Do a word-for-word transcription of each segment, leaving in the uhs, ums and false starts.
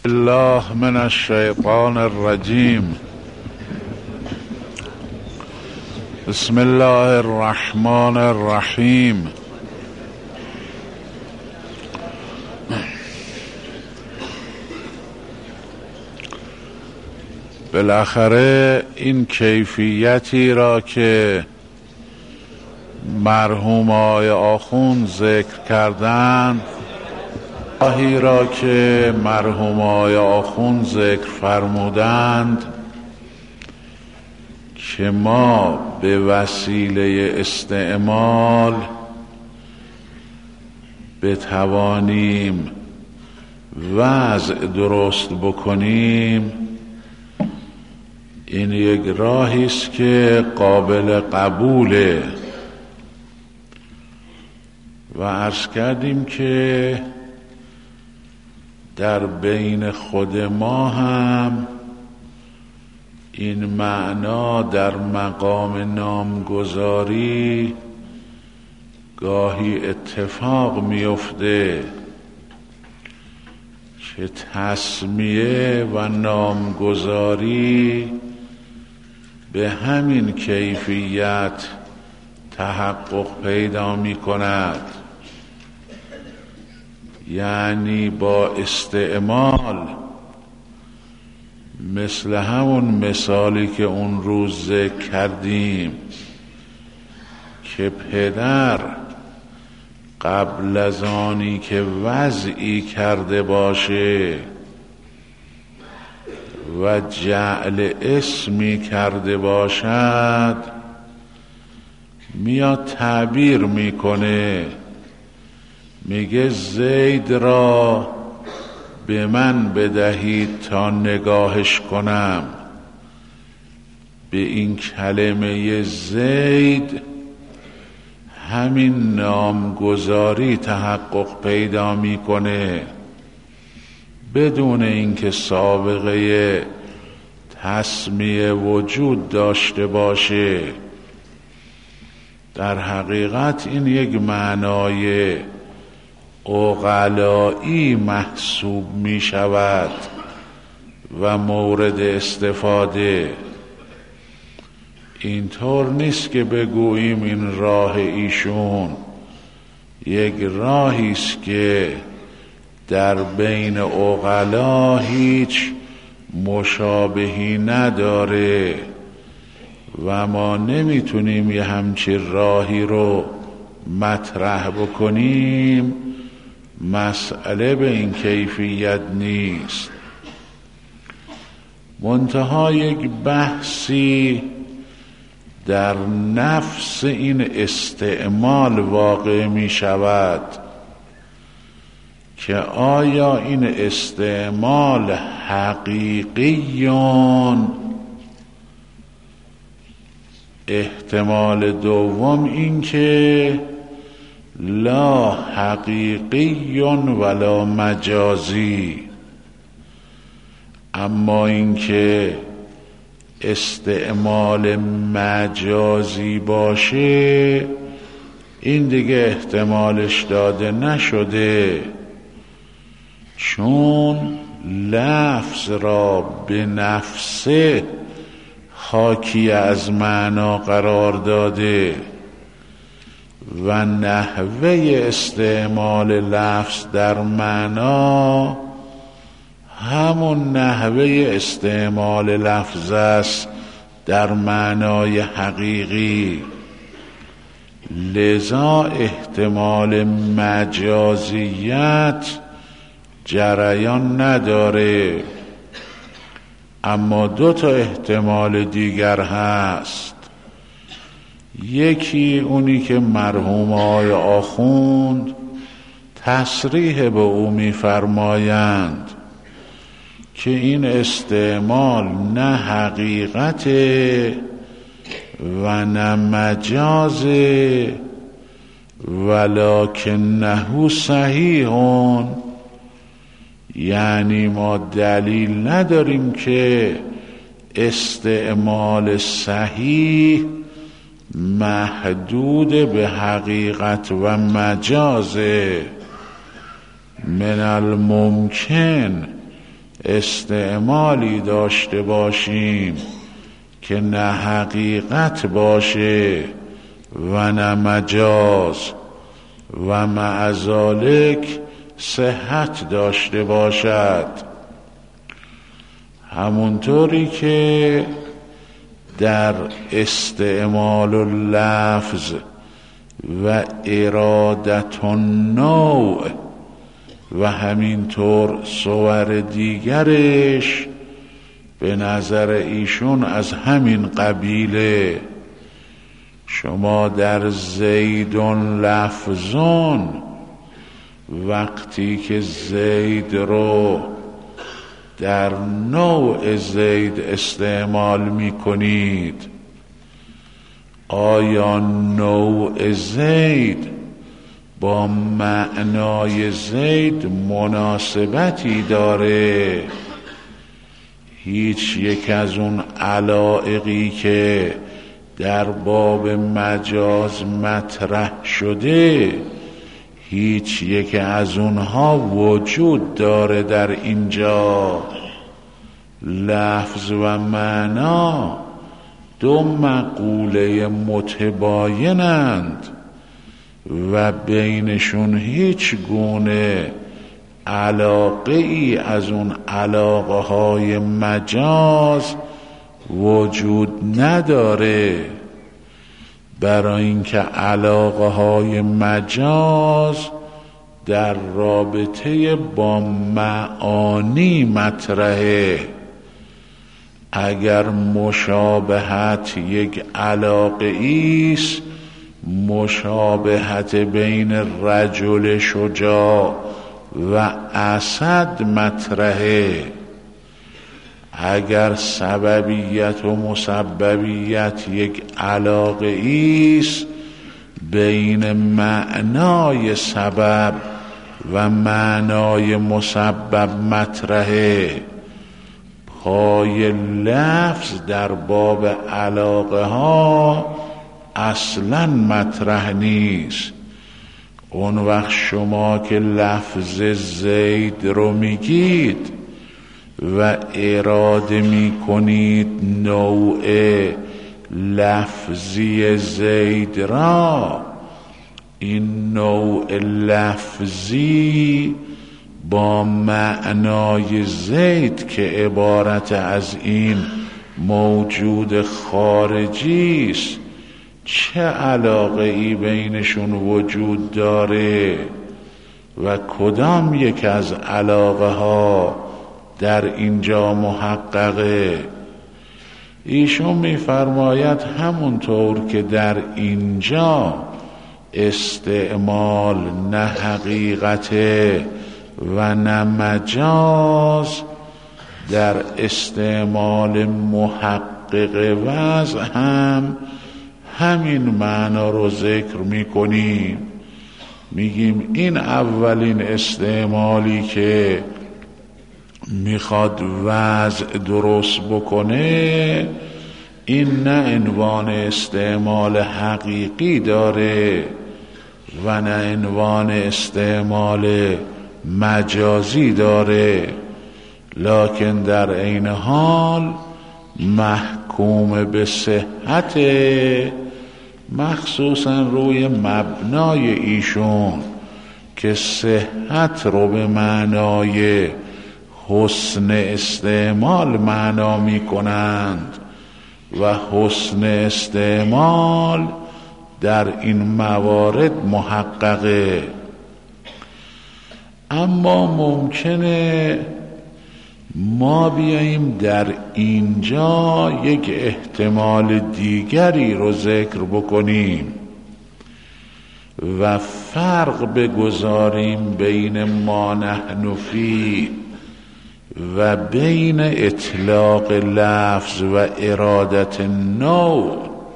الله من الشیطان الرجیم. بسم الله الرحمن الرحیم. بالاخره این کیفیتی را که مرحوم آقای آخوند ذکر کردند، راهی را که مرحوم آقای آخوند ذکر فرمودند که ما به وسیله استعمال بتوانیم وضع درست بکنیم، این یک راهی است که قابل قبوله. و عرض کردیم که در بین خود ما هم این معنا در مقام نامگذاری گاهی اتفاق میفته که تسمیه و نامگذاری به همین کیفیت تحقق پیدا می کند، یعنی با استعمال، مثل همون مثالی که اون روز ذکر کردیم که پدر قبل از آنی که وضعی کرده باشه و جعل اسمی کرده باشد میاد تعبیر میکنه، میگه زید را به من بدهید تا نگاهش کنم. به این کلمه زید همین نامگذاری تحقق پیدا میکنه بدون اینکه سابقه تسمیه وجود داشته باشه. در حقیقت این یک معنای عقلایی محسوب می شود و مورد استفاده. اینطور نیست که بگوییم این راه ایشون یک راهی است که در بین عقلا هیچ مشابهی نداره و ما نمیتونیم یه همچین راهی رو مطرح بکنیم. مسئله به این کیفیت نیست، منتها یک بحثی در نفس این استعمال واقع می شود که آیا این استعمال حقیقیون؟ احتمال دوم این که لا حقیقیون ولا مجازی. اما این که استعمال مجازی باشه این دیگه احتمالش داده نشده، چون لفظ را به نفسه حاکی از معنا قرار داده و نحوه استعمال لفظ در معنا همون نحوه استعمال لفظ است در معنای حقیقی. لذا احتمال مجازیت جریان نداره. اما دو تا احتمال دیگر هست، یکی اونی که مرحوم آقای آخوند تصریح به او می‌فرمایند که این استعمال نه حقیقت و نه مجاز، ولکنه صحیحون، یعنی ما دلیل نداریم که استعمال صحیح محدود به حقیقت و مجاز. من الممکن استعمالی داشته باشیم که نه حقیقت باشه و نه مجاز و مع ذالک صحت داشته باشد. همونطوری که در استعمال اللفظ و ارادت النوع و همینطور صور دیگرش به نظر ایشون از همین قبیله. شما در زیدون لفظون وقتی که زید رو در نوع زید استعمال می کنید، آیا نوع زید با معنای زید مناسبتی داره؟ هیچ یک از اون علایقی که در باب مجاز مطرح شده هیچ یک از اونها وجود داره در اینجا؟ لفظ و معنا دو مقوله متباینند و بینشون هیچ گونه علاقه ای از اون علاقه های مجاز وجود نداره، برای اینکه علاقه های مجاز در رابطه با معانی مطرحه. اگر مشابهت یک علاقه ایست، مشابهت بین رجل شجاع و اسد مطرحه. اگر سببیت و مسببیت یک علاقه ایست، بین معنای سبب و معنای مسبب مطرحه. پای لفظ در باب علاقه ها اصلا مطرح نیست. اون وقت شما که لفظ زید رو میگید و اراده میکنید نوع لفظی زید را، این نوع لفظی با معنای زید که عبارت از این موجود خارجی است چه علاقه ای بینشون وجود داره و کدام یک از علاقه ها در اینجا محققه؟ ایشون میفرماید همونطور که در اینجا استعمال نه حقیقت و نه مجاز، در استعمال محقق وضع هم همین معنا رو ذکر میکنیم. میگیم این اولین استعمالی که میخواد وضع درست بکنه، این نه عنوان استعمال حقیقی داره و نه عنوان استعمال مجازی داره، لکن در عین حال محکوم به صحت، مخصوصا روی مبنای ایشون که صحت رو به معنای حسن استعمال معنا می کنند و حسن استعمال در این موارد محققه. اما ممکنه ما بیاییم در اینجا یک احتمال دیگری رو ذکر بکنیم و فرق بگذاریم بین ما نحن فی و بین اطلاق لفظ و ارادت نوع.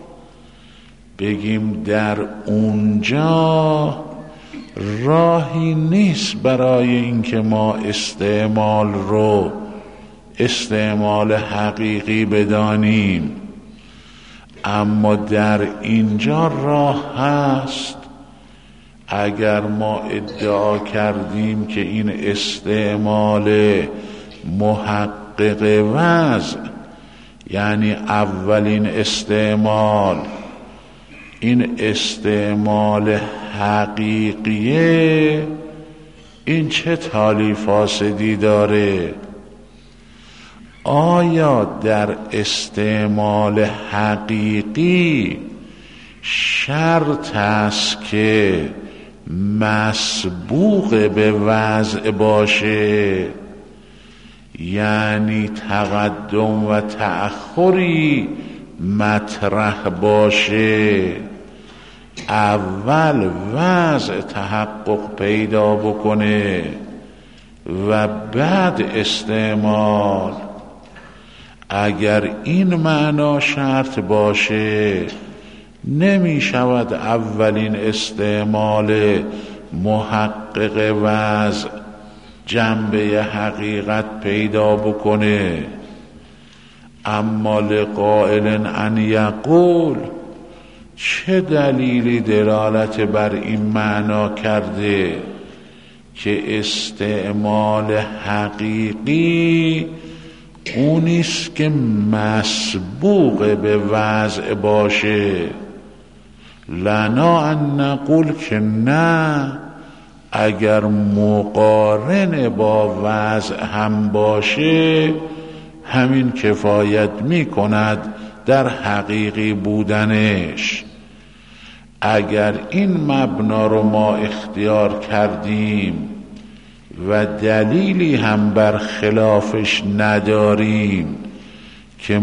بگیم در اونجا راهی نیست برای اینکه ما استعمال رو استعمال حقیقی بدانیم، اما در اینجا راه هست. اگر ما ادعا کردیم که این استعمال محقق وضع، یعنی اولین استعمال، این استعمال حقیقیه، این چه تالی فاسدی داره؟ آیا در استعمال حقیقی شرط است که مسبوق به وضع باشه؟ یعنی تقدم و تأخری مطرح باشه، اول وضع تحقق پیدا بکنه و بعد استعمال؟ اگر این معنا شرط باشه، نمی شود اولین استعمال محقق وضع جنبه حقیقت پیدا بکنه. اما لقائل ان یقول، چه دلیلی دلالت بر این معنا کرده که استعمال حقیقی اونیست که مسبوق به وضع باشه؟ لنا ان نقول که نه، اگر مقارن با وضع هم باشه همین کفایت می کند در حقیقی بودنش. اگر این مبنا رو ما اختیار کردیم و دلیلی هم بر خلافش نداریم که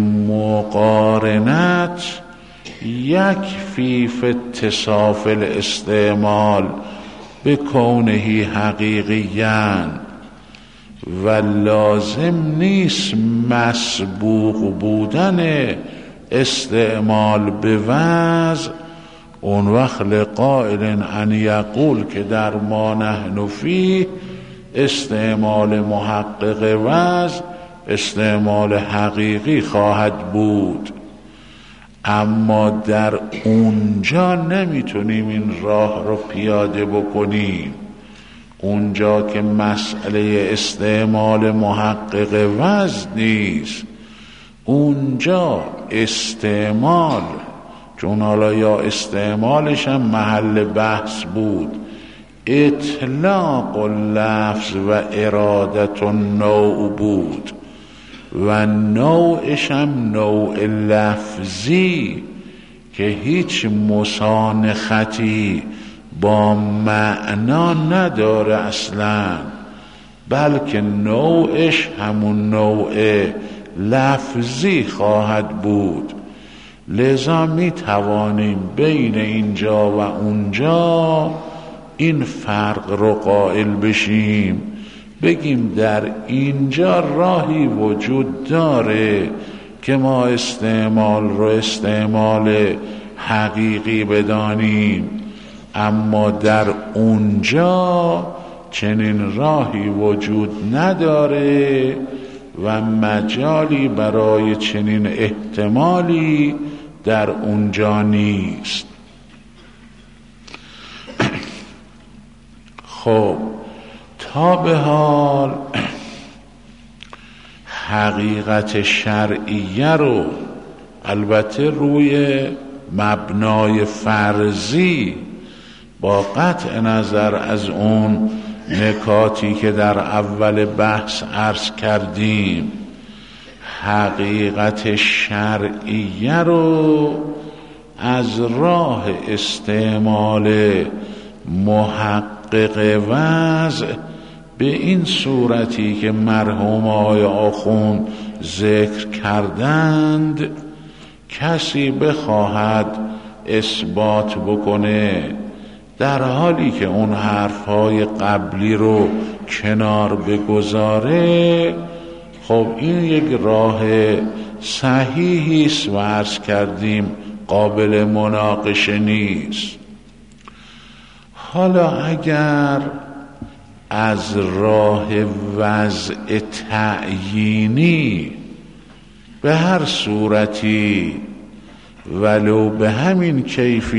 مقارنت یکفی فی اتصاف الاستعمال به کونه حقیقیاً و لازم نیست مسبوق بودن استعمال به وضع، اون وقت لقائل ان یقول که در ما نحن فیه استعمال محقق وضع استعمال حقیقی خواهد بود. اما در اونجا نمیتونیم این راه رو پیاده بکنیم، اونجا که مسئله استعمال محقق وضع نیست، اونجا استعمال، چون حالا یا استعمالش هم محل بحث بود، اطلاق اللفظ و ارادت النوع بود و نوعش هم نوع لفظی که هیچ مسانختی با معنا نداره اصلا، بلکه نوعش همون نوع لفظی خواهد بود. لذا می توانیم بین اینجا و اونجا این فرق رو قائل بشیم، بگیم در اینجا راهی وجود داره که ما استعمال رو استعمال حقیقی بدانیم، اما در اونجا چنین راهی وجود نداره و مجالی برای چنین احتمالی در اونجا نیست. خب تا به حال حقیقت شرعیه رو البته روی مبنای فرضی با قطع نظر از اون نکاتی که در اول بحث عرض کردیم، حقیقت شرعیه رو از راه استعمال محقق وضع به این صورتی که مرحوم آقای آخوند ذکر کردند کسی بخواهد اثبات بکنه، در حالی که اون حرفهای قبلی رو کنار بگذاره، خب این یک راه صحیحی است و عرض کردیم قابل مناقشه نیست. حالا اگر از راه وضع تعیینی به هر صورتی ولو به همین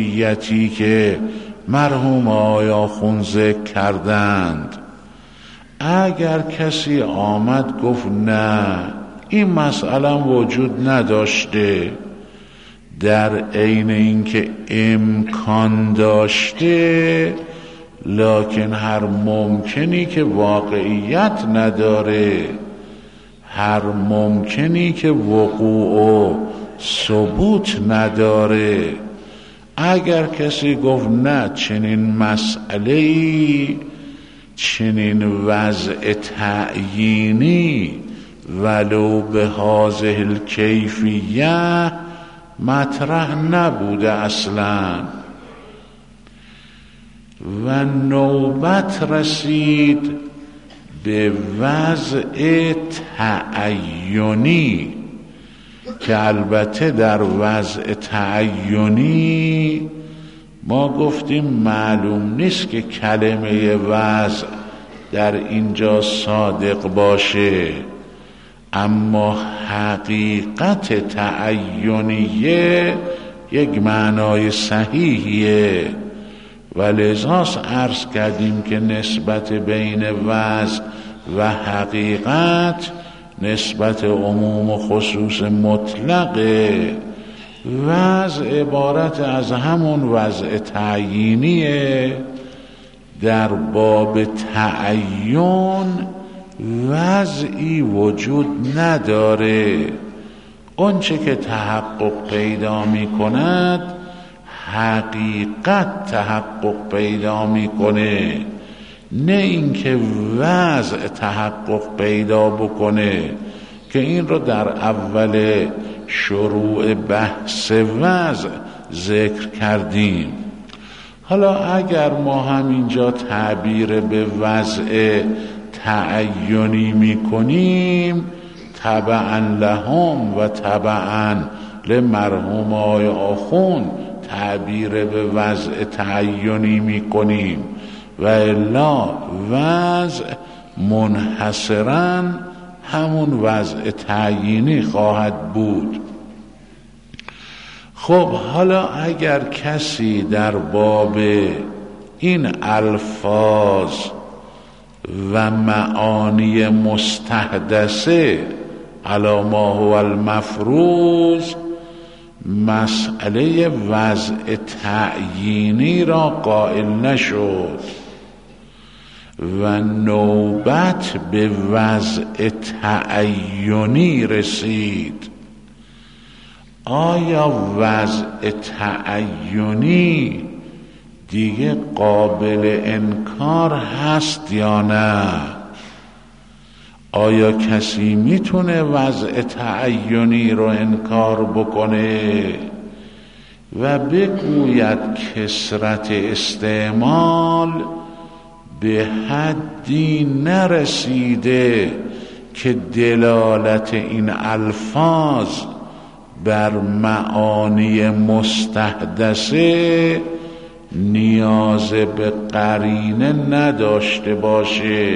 کیفیتی که مرحوم آقای آخوند ذکر کردند اگر کسی آمد گفت نه این مسئله وجود نداشته، در عین اینکه امکان داشته، لکن هر ممکنی که واقعیت نداره، هر ممکنی که وقوع و ثبوت نداره، اگر کسی گفت نه چنین مسئله‌ای، چنین وضع تعیینی ولو به هذه الکیفیه مطرح نبوده اصلا و نوبت رسید به وضع تعیینی که البته در وضع تعیینی ما گفتیم معلوم نیست که کلمه وضع در اینجا صادق باشه، اما حقیقت تعیینیه یک معنای صحیحیه و لذاست عرض کردیم که نسبت بین وضع و حقیقت نسبت عموم و خصوص مطلقه. وضع عبارت از همون وضع تعیینیه، در باب تعین وضعی وجود نداره، اونچه که تحقق پیدا می کند حقیقت تحقق پیدا می کنه، نه اینکه وضع تحقق پیدا بکنه که این رو در اول شروع بحث وضع ذکر کردیم. حالا اگر ما همینجا تعبیر به وضع تعیینی میکنیم، تبعا لهم و تبعا لمرحوم آقای آخوند تعبیر به وضع تعیینی میکنیم و الا وضع منحصرا همون وضع تعیینی خواهد بود. خب حالا اگر کسی در باب این الفاظ و معانی مستحدثه علی ما هو المفروض مسئله وضع تعیینی را قائل نشد و نوبت به وضع تعیینی رسید، آیا وضع تعیینی دیگه قابل انکار هست یا نه؟ آیا کسی میتونه وضع تعیینی رو انکار بکنه و بگوید کثرت استعمال به حدی نرسیده که دلالت این الفاظ بر معانی مستحدثه نیاز به قرینه نداشته باشه؟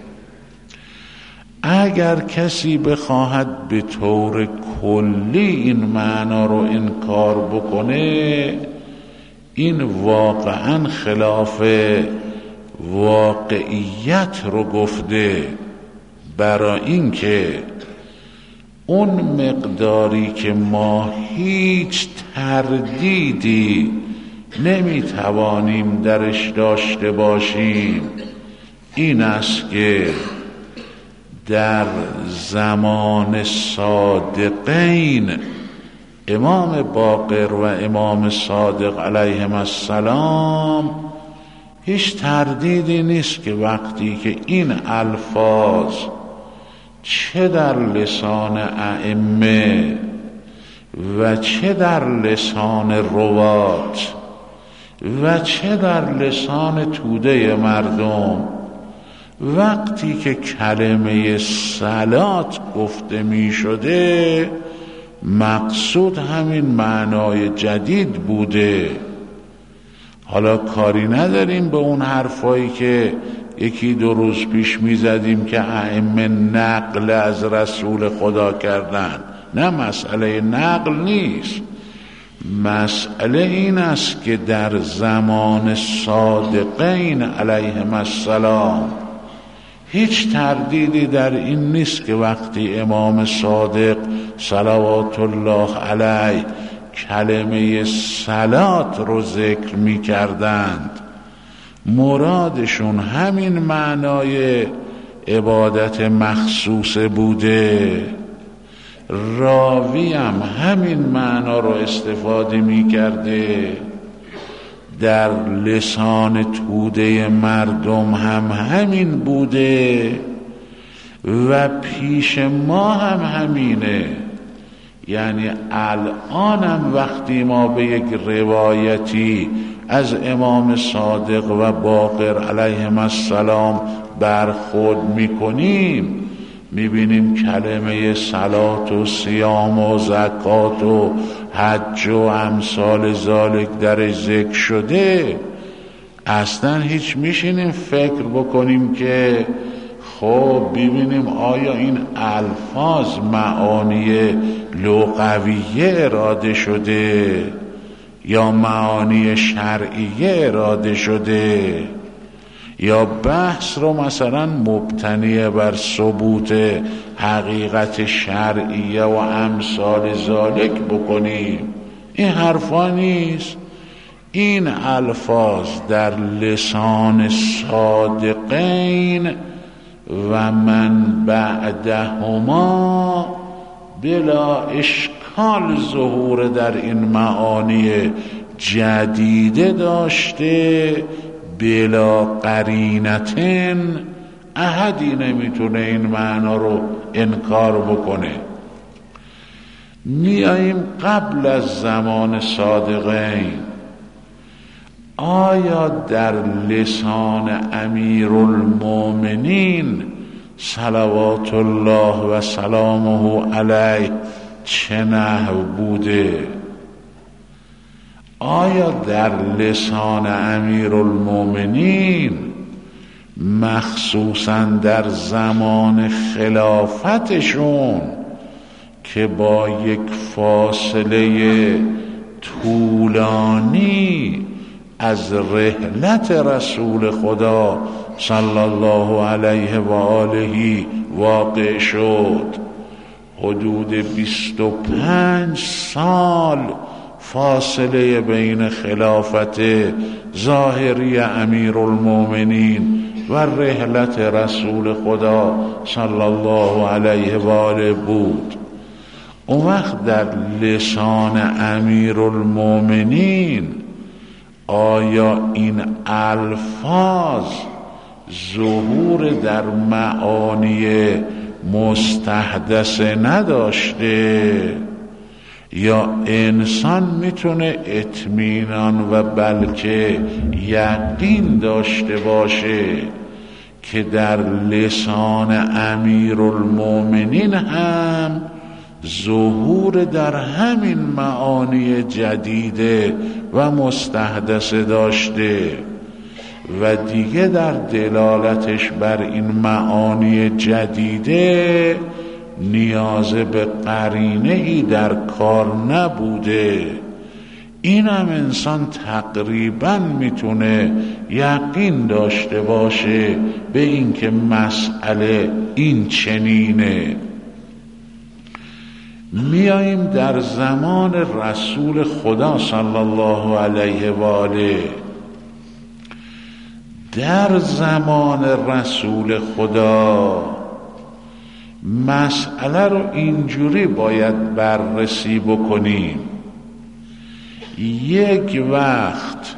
اگر کسی بخواهد به طور کلی این معنا رو انکار بکنه، این واقعا خلاف واقعیت رو گفته، برای اینکه اون مقداری که ما هیچ تردیدی نمیتوانیم درش داشته باشیم این است که در زمان صادقین امام باقر و امام صادق علیهم السلام هیچ تردیدی نیست که وقتی که این الفاظ چه در لسان ائمه و چه در لسان روات و چه در لسان توده مردم وقتی که کلمه صلات گفته می شده مقصود همین معنای جدید بوده. حالا کاری نداریم به اون حرفایی که یکی دو روز پیش می زدیم که ائمه نقل از رسول خدا کردن، نه مسئله نقل نیست، مسئله این است که در زمان صادقین علیهم السلام هیچ تردیدی در این نیست که وقتی امام صادق صلوات الله علیه کلمه صلات رو ذکر می کردند مرادشون همین معنای عبادت مخصوصه بوده، راوی هم همین معنا رو استفاده می کرده، در لسان توده مردم هم همین بوده و پیش ما هم همینه. یعنی الان هم وقتی ما به یک روایتی از امام صادق و باقر علیهم السلام برخورد میکنیم میبینیم کلمه صلات و صیام و زکات و حج و امثال ذالک در ذکر شده، اصلا هیچ میشینیم فکر بکنیم که خب ببینیم آیا این الفاظ معانی لغویه اراده شده یا معانی شرعیه اراده شده، یا بحث رو مثلا مبتنی بر ثبوت حقیقت شرعیه و امثال ذالک بکنیم. این حرفا نیست. این الفاظ در لسان صادقین و من بعدهما بلا اشکال ظهور در این معانی جدیده داشته، بلا قرینتن احدی نمیتونه این معنا رو انکار بکنه. میاییم قبل از زمان صادقین، آیا در لسان امیرالمومنین صلوات الله و سلامه علیه چه نحو بوده؟ آیا در لسان امیرالمومنین مخصوصا در زمان خلافتشون که با یک فاصله طولانی از رحلت رسول خدا صلی الله علیه و آله واقع شد، حدود بیست و پنج سال فاصله بین خلافت ظاهری امیرالمومنین و رحلت رسول خدا صلی الله علیه و آله بود. اون وقت در لسان امیرالمومنین آیا این الفاظ ظهور در معانی مستحدثه نداشته، یا انسان میتونه اطمینان و بلکه یقین داشته باشه که در لسان امیرالمومنین هم ظهور در همین معانی جدیده و مستحدثه داشته و دیگه در دلالتش بر این معانی جدیده نیاز به قرینه‌ای در کار نبوده. این هم انسان تقریبا میتونه یقین داشته باشه به این که مسئله این چنینه. میاییم در زمان رسول خدا صلی الله علیه و آله. در زمان رسول خدا مسئله رو اینجوری باید بررسی بکنیم. یک وقت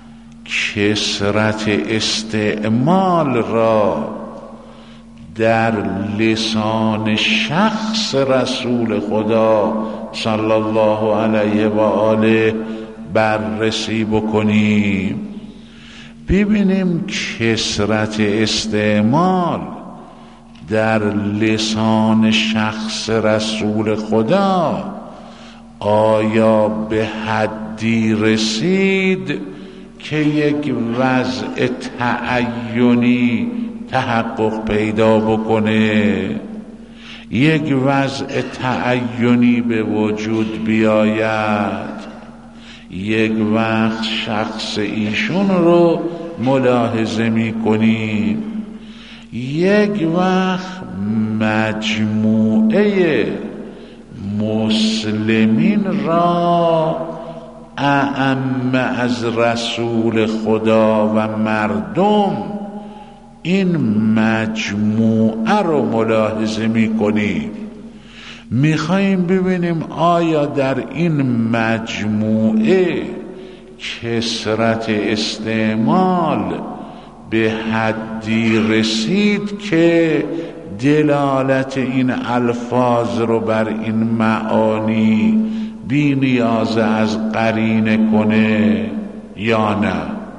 کثرت استعمال را در لسان شخص رسول خدا صلی الله علیه و آله بررسی بکنیم، ببینیم کثرت استعمال در لسان شخص رسول خدا آیا به حدی رسید که یک وضع تعینی تحقق پیدا بکنه، یک وضع تعینی به وجود بیاید، یک وقت شخص ایشون رو ملاحظه می کنیم، یک وقت مجموعه مسلمین را اعم از رسول خدا و مردم این مجموعه رو ملاحظه میکنیم. میخواییم ببینیم آیا در این مجموعه کثرت استعمال به حدی رسید که دلالت این الفاظ رو بر این معانی بی نیاز از قرینه کنه یا نه.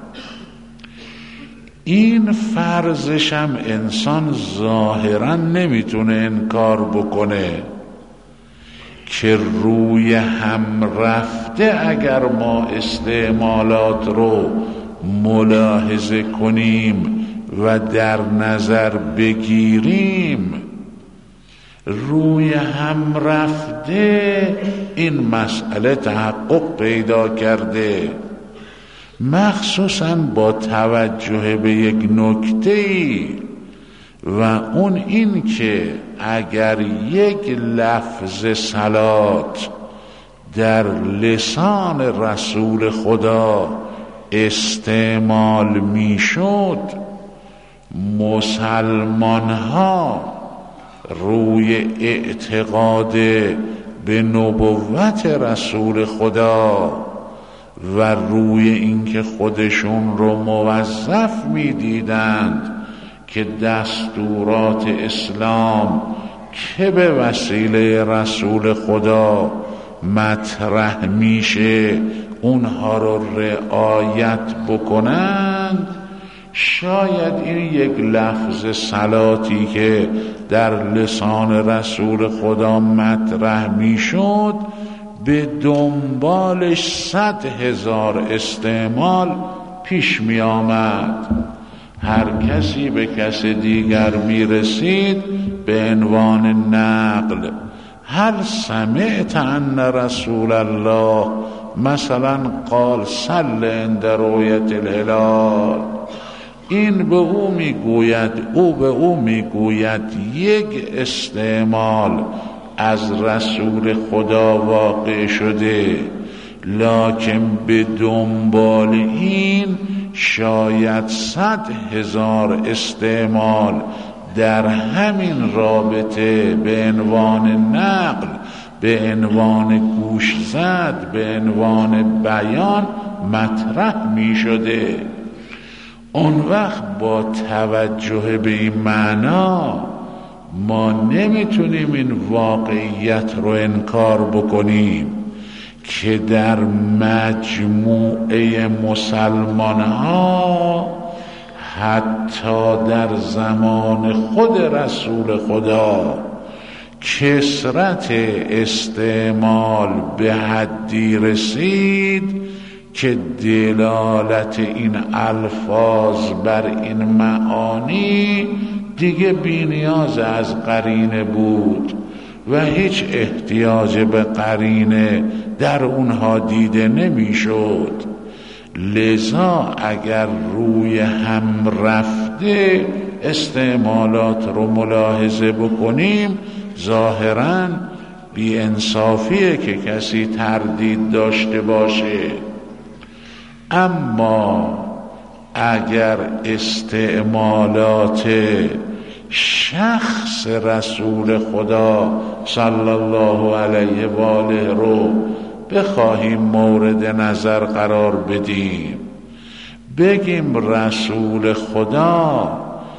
این فرضش هم انسان ظاهرا نمیتونه انکار بکنه که روی هم رفته اگر ما استعمالات رو ملاحظه کنیم و در نظر بگیریم، روی هم رفته این مسئله تحقق پیدا کرده، مخصوصاً با توجه به یک نکته‌ای و اون این که اگر یک لفظ صلات در لسان رسول خدا استعمال میشد، مسلمان ها روی اعتقاد به نبوت رسول خدا و روی اینکه خودشون رو موظف میدیدند که دستورات اسلام که به وسیله رسول خدا مطرح میشه اونها رو رعایت بکنند، شاید این یک لفظ صلاتی که در لسان رسول خدا مطرح میشد به دنبالش صد هزار استعمال پیش می آمد. هر کسی به کس دیگر می رسید به عنوان نقل. هل سمعت ان رسول الله مثلا قال صل عند رؤیت الهلال، این به او میگوید، او به او میگوید یک استعمال از رسول خدا واقع شده، لکن به دنبال این شاید صد هزار استعمال در همین رابطه به عنوان نقل، به عنوان گوش زد، به عنوان بیان مطرح می شده. اون وقت با توجه به این معنا ما نمیتونیم این واقعیت رو انکار بکنیم که در مجموعه مسلمان ها حتی در زمان خود رسول خدا کثرت استعمال به حدی رسید که دلالت این الفاظ بر این معانی دیگه بی نیاز از قرینه بود و هیچ احتیاج به قرینه در اونها دیده نمیشد. لذا اگر روی هم رفته استعمالات رو ملاحظه بکنیم، ظاهراً بی انصافیه که کسی تردید داشته باشه. اما اگر استعمالات شخص رسول خدا صلی الله علیه و آله رو بخواهیم مورد نظر قرار بدیم، بگیم رسول خدا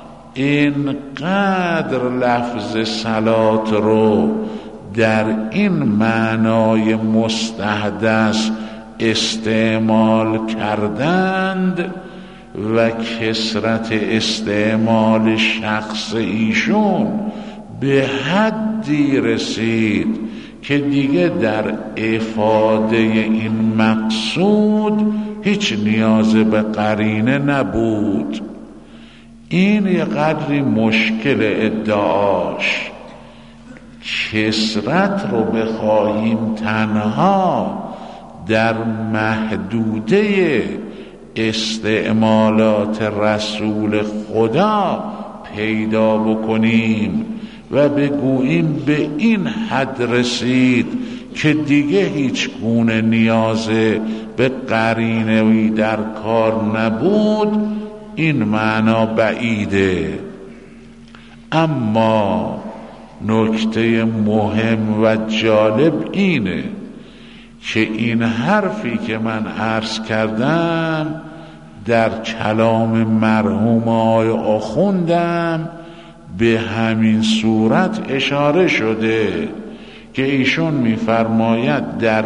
اینقدر لفظ صلات رو در این معنای مستحدث استعمال کردند و کثرت استعمال شخص ایشون به حدی رسید که دیگه در افاده این مقصود هیچ نیاز به قرینه نبود. این یه قدری مشکل ادعاش. کثرت رو بخواهیم تنها در محدوده استعمالات رسول خدا پیدا بکنیم و بگوییم به این حد رسید که دیگه هیچ گونه نیاز به قرینه‌ای در کار نبود، این معنا بعیده. اما نکته مهم و جالب اینه که این حرفی که من عرض کردم در کلام مرحوم آقای آخوندم به همین صورت اشاره شده که ایشون می‌فرماید در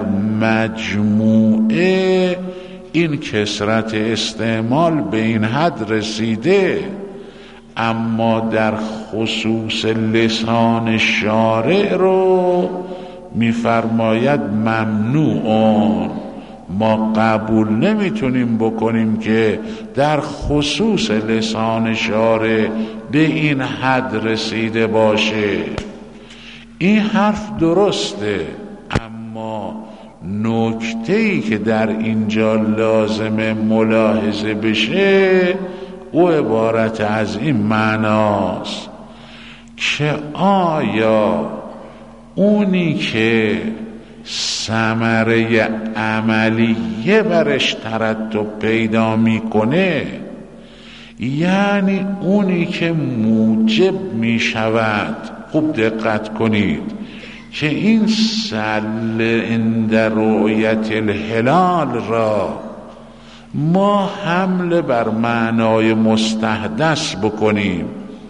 مجموعه این کثرت استعمال به این حد رسیده، اما در خصوص لسان شارع رو می‌فرماید ممنوعون. ما قبول نمیتونیم بکنیم که در خصوص لسان شارع به این حد رسیده باشه. این حرف درسته، اما نکته‌ای که در اینجا لازم ملاحظه بشه او عبارت از این معناست که آیا اونی که ثمره عملیه برش ترتب پیدا میکنه، یعنی اونی که موجب میشود، خوب دقت کنید که این سل عند رؤیت الهلال را ما حمل بر معنای مستحدث بکنیم،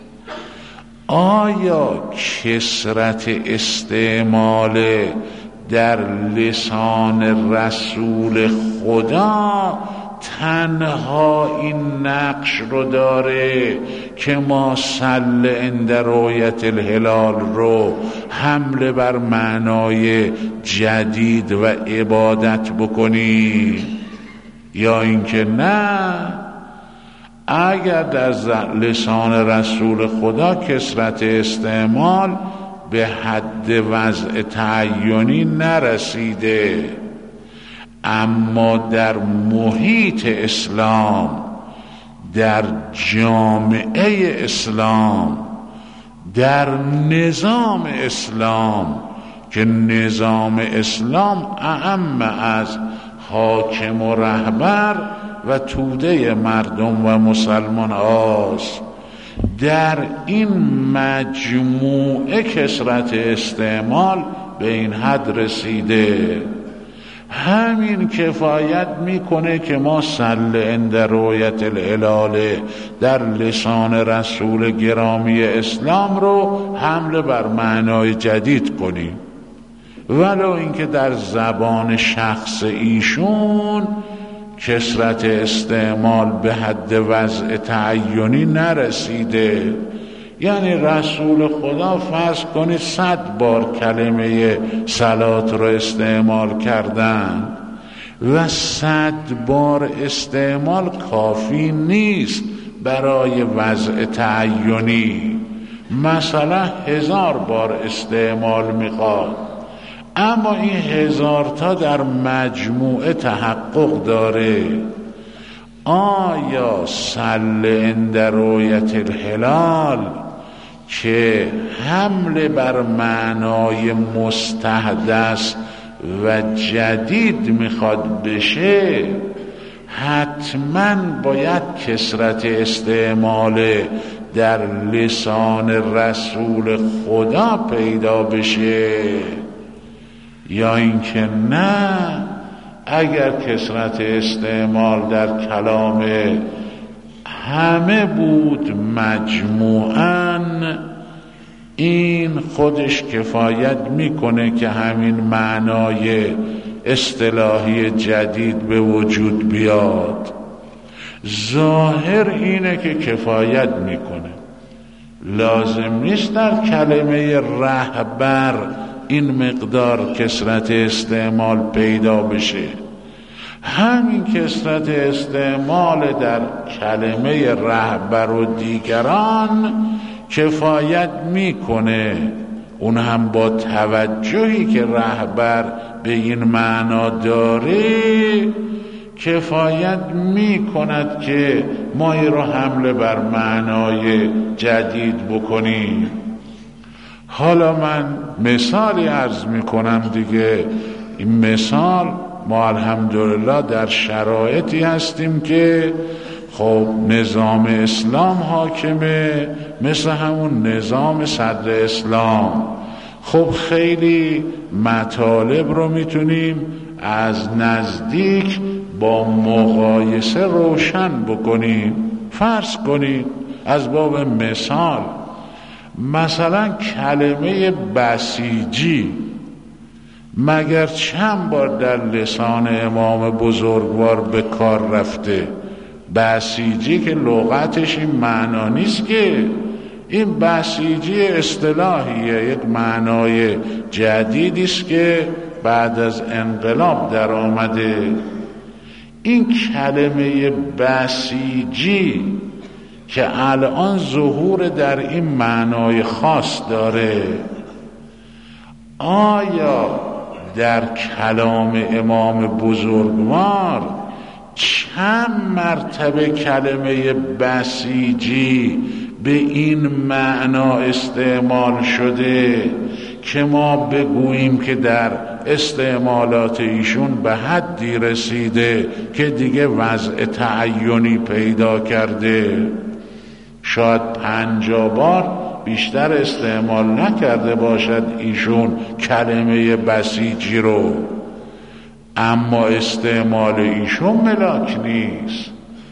آیا کثرت استعمال در لسان رسول خدا تنها این نقش رو داره که ما سل عند رؤیت الهلال رو حمل بر معنای جدید و عبادت بکنیم، یا اینکه نه اگر در لسان رسول خدا کثرت استعمال به حد وضع تعینی نرسیده، اما در محیط اسلام، در جامعه اسلام، در نظام اسلام که نظام اسلام اعم از حاکم و رهبر و توده مردم و مسلمان هاست، در این مجموعه کثرت استعمال به این حد رسیده. همین کفایت میکنه که ما سل عند رؤیت الهلال در لسان رسول گرامی اسلام رو حمل بر معنای جدید کنیم، ولو اینکه در زبان شخص ایشون کثرت استعمال به حد وضع تعینی نرسیده. یعنی رسول خدا فرض کنید صد بار کلمه صلات رو استعمال کردن و صد بار استعمال کافی نیست برای وضع تعینی، مثلا هزار بار استعمال میخواد، اما این هزار تا در مجموعه تحقق داره. آیا سل عند رؤیت الهلال که حمل بر معنای مستحدث و جدید میخواد بشه حتما باید کثرت استعمال در لسان رسول خدا پیدا بشه، یا اینکه نه اگر کثرت استعمال در کلام همه بود مجموعاً، این خودش کفایت میکنه که همین معنای اصطلاحی جدید به وجود بیاد. ظاهر اینه که کفایت میکنه، لازم نیست در کلمه رهبر این مقدار کثرت استعمال پیدا بشه. همین کثرت استعمال در کلمه رهبر و دیگران کفایت میکنه، اون هم با توجهی که رهبر به این معنا داره کفایت می کند که ما ای را حمله بر معنای جدید بکنیم. حالا من مثالی عرض می کنم دیگه. این مثال ما الحمدلله در شرایطی هستیم که خب نظام اسلام حاکمه، مثل همون نظام صدر اسلام. خب خیلی مطالب رو میتونیم از نزدیک با مقایسه روشن بکنیم. فرض کنید از باب مثال، مثلا کلمه بسیجی مگر چند بار در لسان امام بزرگوار به کار رفته؟ بسیجی که لغتش این معنا نیست که، این بسیجی اصطلاحیه، یک معنای جدیدی است که بعد از انقلاب در آمده. این کلمه بسیجی که الان ظهور در این معنای خاص داره، آیا در کلام امام بزرگوار چند مرتبه کلمه بسیجی به این معنا استعمال شده که ما بگوییم که در استعمالات ایشون به حدی رسیده که دیگه وضع تعینی پیدا کرده؟ شاید پنجاه بار بیشتر استعمال نکرده باشد ایشون کلمه بسیجی رو، اما استعمال ایشون ملاک نیست.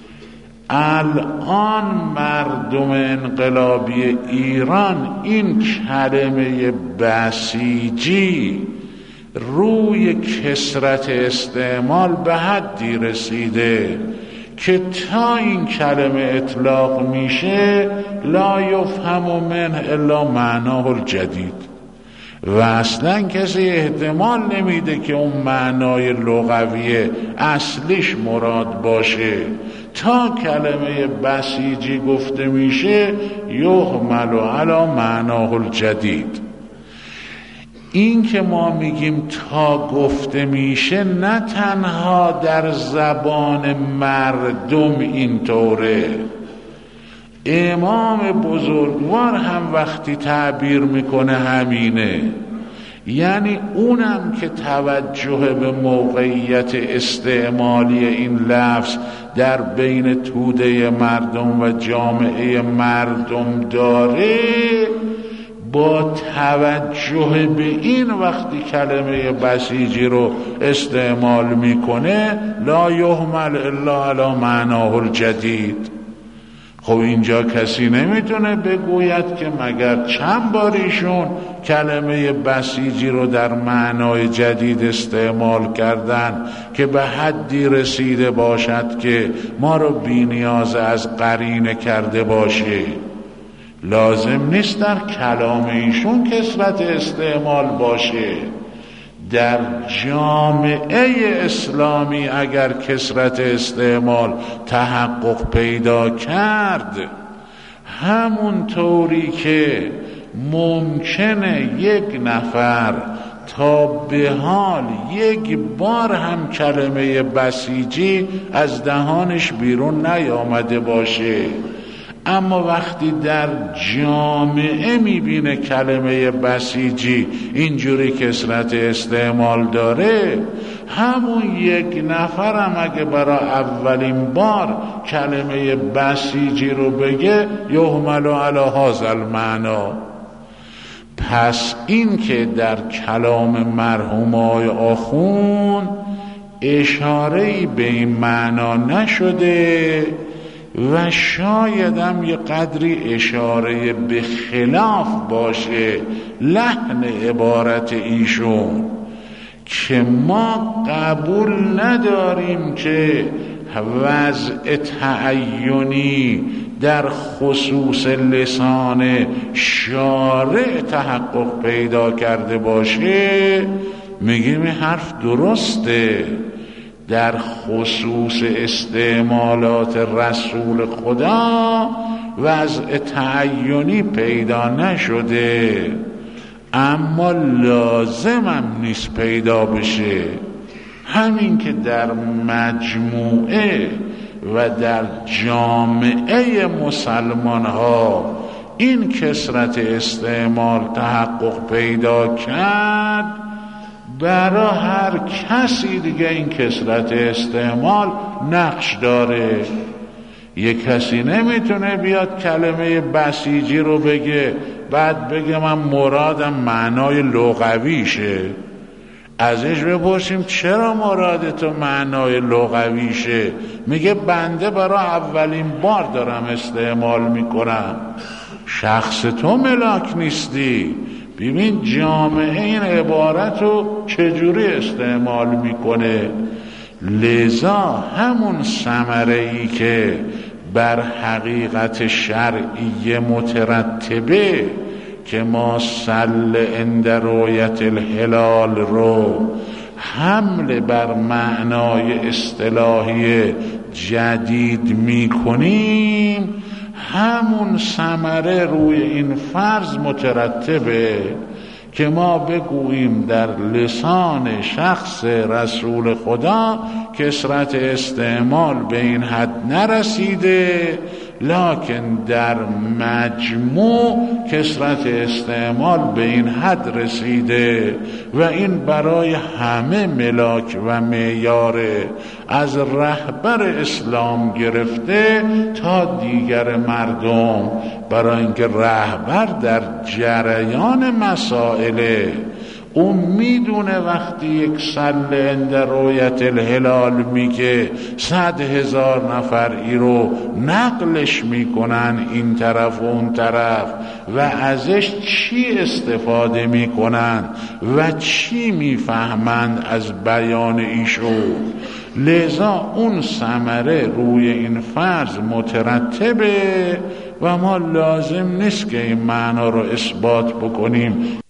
الان مردم انقلابی ایران این کلمه بسیجی روی کثرت استعمال به حدی رسیده که تا این کلمه اطلاق میشه لا یفهم منه الا معناه الجدید و اصلا کسی احتمال نمیده که اون معنای لغوی اصلیش مراد باشه. تا کلمه بسیجی گفته میشه یحمل علی معناه الجدید. این که ما میگیم تا گفته میشه نه تنها در زبان مردم اینطوره، امام بزرگوار هم وقتی تعبیر میکنه همینه. یعنی اونم که توجه به موقعیت استعمالی این لفظ در بین توده مردم و جامعه مردم داره، با توجه به این وقتی کلمه بسیجی رو استعمال میکنه لا یحمل الا علی معناه الجدید. خب اینجا کسی نمیتونه بگوید که مگر چند بار ایشون کلمه بسیجی رو در معنای جدید استعمال کردن که به حدی رسیده باشد که ما رو بی نیاز از قرینه کرده باشه. لازم نیست در کلام ایشون کثرت استعمال باشه. در جامعه اسلامی اگر کثرت استعمال تحقق پیدا کرد، همون طوری که ممکنه یک نفر تا به حال یک بار هم کلمه بسیجی از دهانش بیرون نیامده باشه، اما وقتی در جامعه میبینه کلمه بسیجی اینجوری کثرت استعمال داره، همون یک نفرم اگه برای اولین بار کلمه بسیجی رو بگه یحمل علی هذا المعنا. پس این که در کلام مرحومای آخوند اشاره‌ای به این معنا نشده و شاید هم یه قدری اشاره به خلاف باشه لحن عبارت ایشون، که ما قبول نداریم که وضع تعینی در خصوص لسان شارع تحقق پیدا کرده باشه. میگیم این حرف درسته، در خصوص استعمالات رسول خدا وضع تعینی پیدا نشده، اما لازمم نیست پیدا بشه. همین که در مجموعه و در جامعه مسلمان ها این کثرت استعمال تحقق پیدا کرد، برای هر کسی دیگه این کثرت استعمال نقش داره. یک کسی نمیتونه بیاد کلمه بسیجی رو بگه بعد بگه من مرادم معنای لغویشه. ازش بپرسیم چرا مراد تو معنای لغویشه؟ میگه بنده برای اولین بار دارم استعمال میکنم. شخص تو ملاک نیستی. ببین جامعه این عبارت رو چجوری استعمال میکنه. لذا همون ثمره‌ای که بر حقیقت شرعی مترتبه که ما سل عند رؤیت الهلال رو حمل بر معنای اصطلاحی جدید میکنیم، همون ثمره روی این فرض مترتبه که ما بگوییم در لسان شخص رسول خدا کثرت استعمال به این حد نرسیده، لکن در مجموع کثرت استعمال به این حد رسیده و این برای همه ملاک و معیاره، از رهبر اسلام گرفته تا دیگر مردم، برای اینکه رهبر در جریان مسائله اون میدونه وقتی یک سل عند رؤیت الهلال میگه صد هزار نفر ای رو نقلش میکنن این طرف و اون طرف و ازش چی استفاده میکنن و چی میفهمند از بیان ایشون. لذا اون ثمره روی این فرض مترتبه و ما لازم نیست که این معنا رو اثبات بکنیم